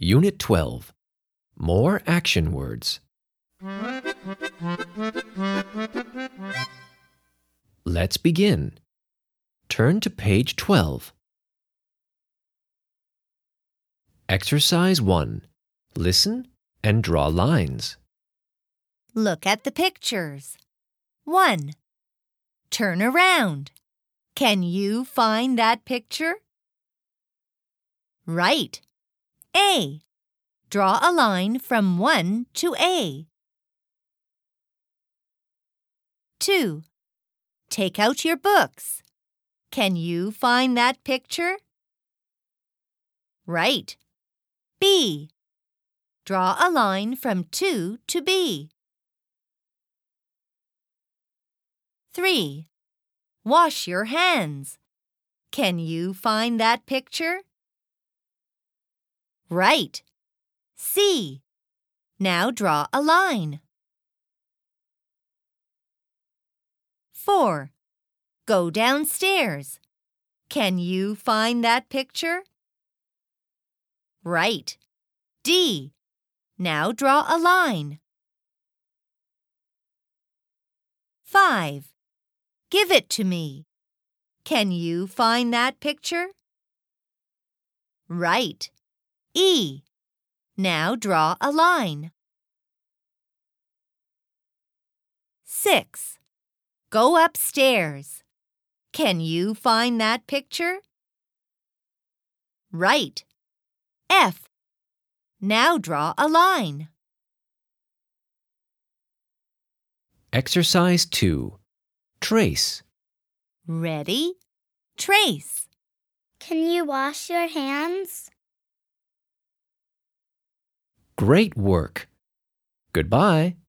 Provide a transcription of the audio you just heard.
Unit 12. More action words. Let's begin. Turn to page 12. Exercise 1. Listen and draw lines. Look at the pictures. 1. Turn around. Can you find that picture? Right. A. Draw a line from 1 to A. 2. Take out your books. Can you find that picture? Right. B. Draw a line from 2 to B. 3. Wash your hands. Can you find that picture? Right. C. Now draw a line. 4. Go downstairs. Can you find that picture? Right. D. Now draw a line. 5. Give it to me. Can you find that picture? Right. E. Now draw a line. 6. Go upstairs. Can you find that picture? Right. F. Now draw a line. Exercise 2. Trace. Ready? Trace. Can you wash your hands? Great work. Goodbye.